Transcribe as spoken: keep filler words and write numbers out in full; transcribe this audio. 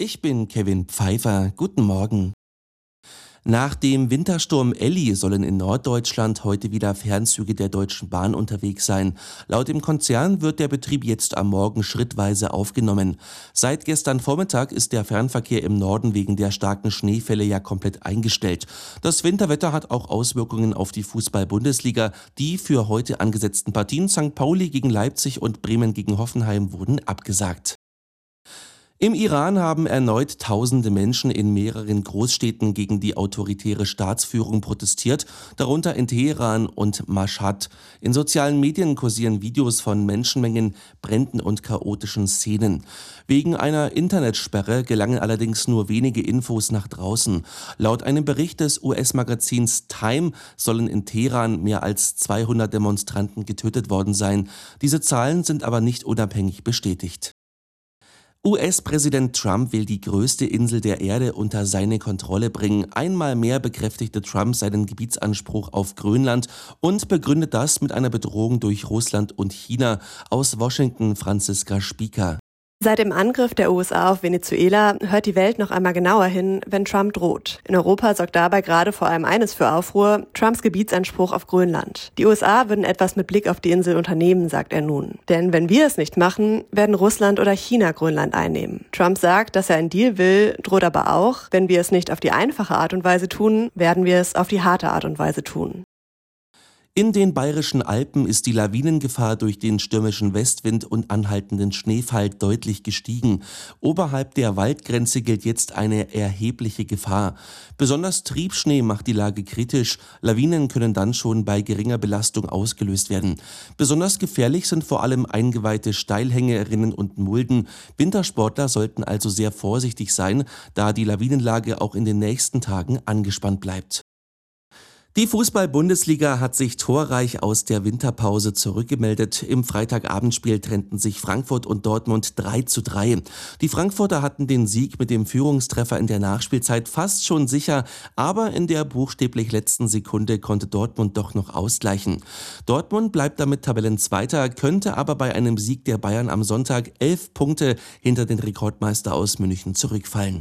Ich bin Kevin Pfeiffer. Guten Morgen. Nach dem Wintersturm Elli sollen in Norddeutschland heute wieder Fernzüge der Deutschen Bahn unterwegs sein. Laut dem Konzern wird der Betrieb jetzt am Morgen schrittweise aufgenommen. Seit gestern Vormittag ist der Fernverkehr im Norden wegen der starken Schneefälle ja komplett eingestellt. Das Winterwetter hat auch Auswirkungen auf die Fußball-Bundesliga. Die für heute angesetzten Partien Sankt Pauli gegen Leipzig und Bremen gegen Hoffenheim wurden abgesagt. Im Iran haben erneut tausende Menschen in mehreren Großstädten gegen die autoritäre Staatsführung protestiert, darunter in Teheran und Mashhad. In sozialen Medien kursieren Videos von Menschenmengen, Bränden und chaotischen Szenen. Wegen einer Internetsperre gelangen allerdings nur wenige Infos nach draußen. Laut einem Bericht des U S-Magazins Time sollen in Teheran mehr als zweihundert Demonstranten getötet worden sein. Diese Zahlen sind aber nicht unabhängig bestätigt. U S-Präsident Trump will die größte Insel der Erde unter seine Kontrolle bringen. Einmal mehr bekräftigte Trump seinen Gebietsanspruch auf Grönland und begründet das mit einer Bedrohung durch Russland und China. Aus Washington Franziska Spieker. Seit dem Angriff der U S A auf Venezuela hört die Welt noch einmal genauer hin, wenn Trump droht. In Europa sorgt dabei gerade vor allem eines für Aufruhr: Trumps Gebietsanspruch auf Grönland. Die U S A würden etwas mit Blick auf die Insel unternehmen, sagt er nun. Denn wenn wir es nicht machen, werden Russland oder China Grönland einnehmen. Trump sagt, dass er einen Deal will, droht aber auch: Wenn wir es nicht auf die einfache Art und Weise tun, werden wir es auf die harte Art und Weise tun. In den Bayerischen Alpen ist die Lawinengefahr durch den stürmischen Westwind und anhaltenden Schneefall deutlich gestiegen. Oberhalb der Waldgrenze gilt jetzt eine erhebliche Gefahr. Besonders Triebschnee macht die Lage kritisch. Lawinen können dann schon bei geringer Belastung ausgelöst werden. Besonders gefährlich sind vor allem eingeweihte Steilhänge, Rinnen und Mulden. Wintersportler sollten also sehr vorsichtig sein, da die Lawinenlage auch in den nächsten Tagen angespannt bleibt. Die Fußball-Bundesliga hat sich torreich aus der Winterpause zurückgemeldet. Im Freitagabendspiel trennten sich Frankfurt und Dortmund drei zu drei. Die Frankfurter hatten den Sieg mit dem Führungstreffer in der Nachspielzeit fast schon sicher, aber in der buchstäblich letzten Sekunde konnte Dortmund doch noch ausgleichen. Dortmund bleibt damit Tabellenzweiter, könnte aber bei einem Sieg der Bayern am Sonntag elf Punkte hinter den Rekordmeister aus München zurückfallen.